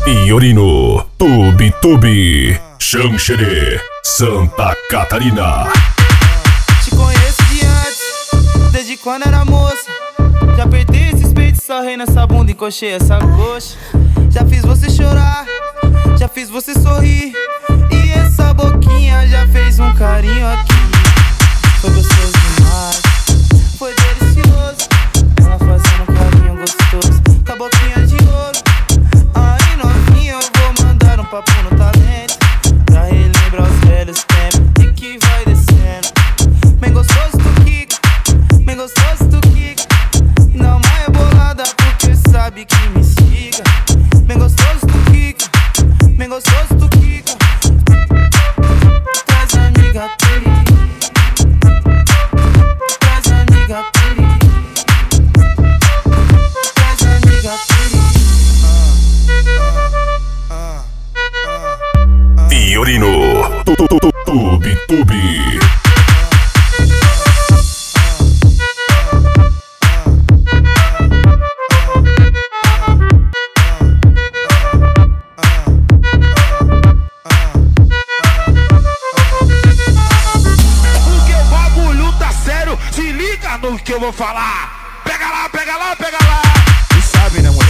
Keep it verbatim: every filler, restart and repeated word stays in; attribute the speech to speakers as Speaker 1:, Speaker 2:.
Speaker 1: Fiorino, Tube Tube, Xanxerê, Santa Catarina.
Speaker 2: Te conheço de antes, desde quando era moça. Já apertei esses peitos, sarrei nessa bunda, encoxei essa coxa. Já fiz você chorar, já fiz você sorrir. E essa boquinha já fez um carinho aqui. Foi gostoso demais, foi delicioso. Ela fazendo um carinho gostoso, com a boquinha de ouro. Aí novinha, eu vou mandar um papo no talento, pra relembrar os velhos tempos e que vai descendo. Bem gostoso tu quica, bem gostoso tu quica. E não mais bolada porque sabe que me siga. Bem gostoso tu quica, bem gostoso tu quica. Traz amiga peri, traz amiga peri, traz amiga peri.
Speaker 1: Fiorino, Tube Tube.
Speaker 3: No que eu vou falar. Pega lá, pega lá, pega lá.
Speaker 2: E sabe, né, mulher?